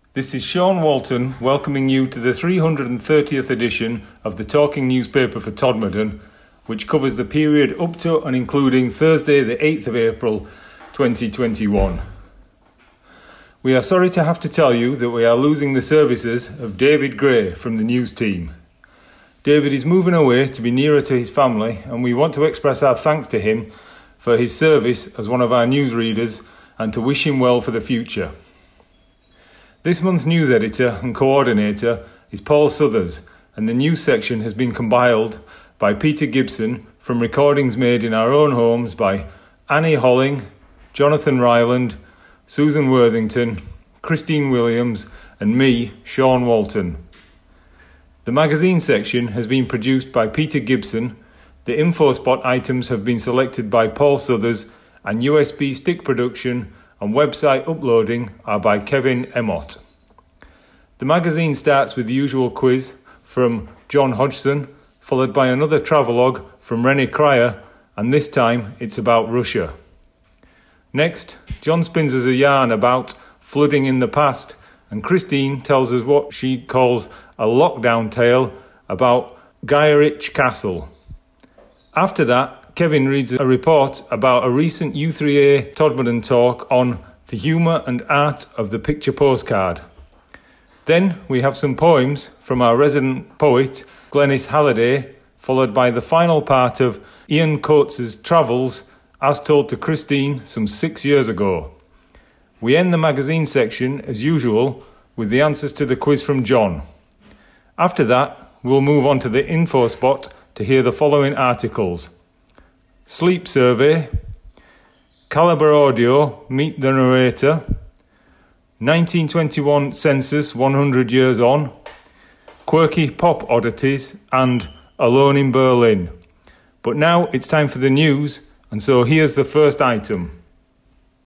This is Sean Walton welcoming you to the 330th edition of the Talking Newspaper for Todmorden, which covers the period up to and including Thursday the 8th of April 2021. We are sorry to have to tell you that we are losing the services of David Gray from the news team. David is moving away to be nearer to his family, and we want to express our thanks to him for his service as one of our newsreaders and to wish him well for the future. This month's news editor and coordinator is Paul Suthers, and the news section has been compiled by Peter Gibson from recordings made in our own homes by Annie Holling, Jonathan Ryland, Susan Worthington, Christine Williams and me, Sean Walton. The magazine section has been produced by Peter Gibson, the InfoSpot items have been selected by Paul Suthers, and USB stick production and website uploading are by Kevin Emmott. The magazine starts with the usual quiz from John Hodgson, followed by another travelogue from Rennie Cryer, and this time it's about Russia. Next, John spins us a yarn about flooding in the past, and Christine tells us what she calls a lockdown tale about Gyrich Castle. After that, Kevin reads a report about a recent U3A Todmorden talk on the humour and art of the picture postcard. Then we have some poems from our resident poet, Glenys Halliday, followed by the final part of Ian Coates' travels as told to Christine some 6 years ago. We end the magazine section, as usual, with the answers to the quiz from John. After that, we'll move on to the InfoSpot to hear the following articles. Sleep Survey, Calibre Audio, Meet the Narrator, 1921 Census 100 Years On, Quirky Pop Oddities and Alone in Berlin. But now it's time for the news, and so here's the first item.